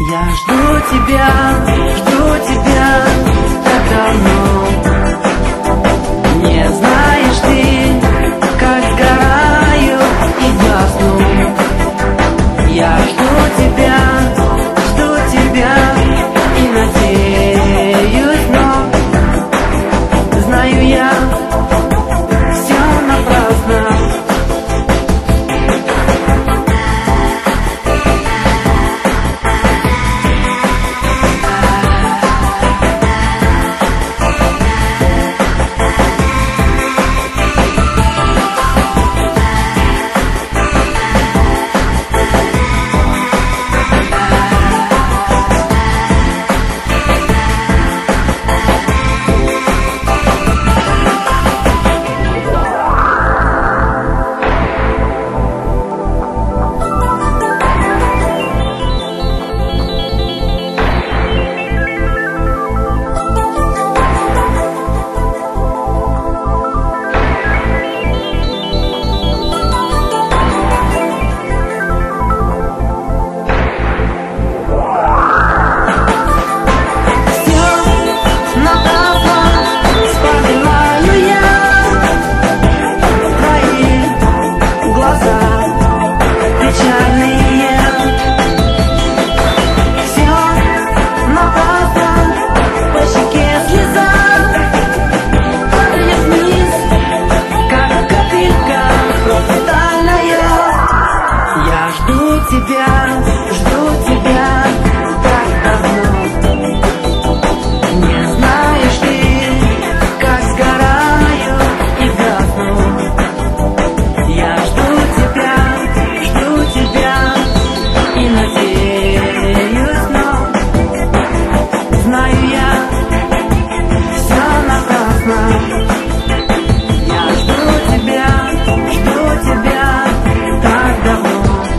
Я жду тебя так давно. Не знаешь ты, как сгораю и гасну. Я жду тебя и надеюсь, но знаю я, все напрасно. Жду тебя так давно. Не знаешь ты, как сгораю и гасну. Я жду тебя и надеюсь, но знаю я, все напрасно. Я жду тебя так давно.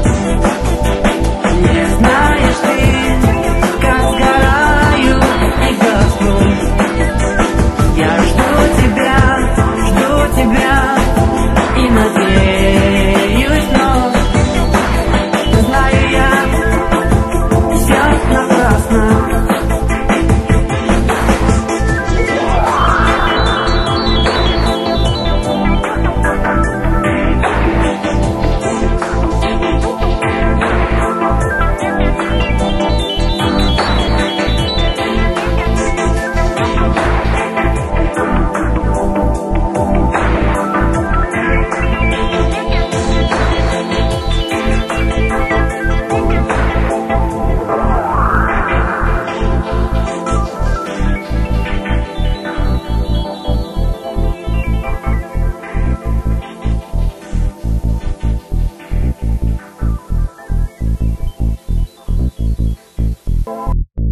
Не знаешь ты, как сгораю и гасну. Я жду тебя и надеюсь, но знаю я, все напрасно.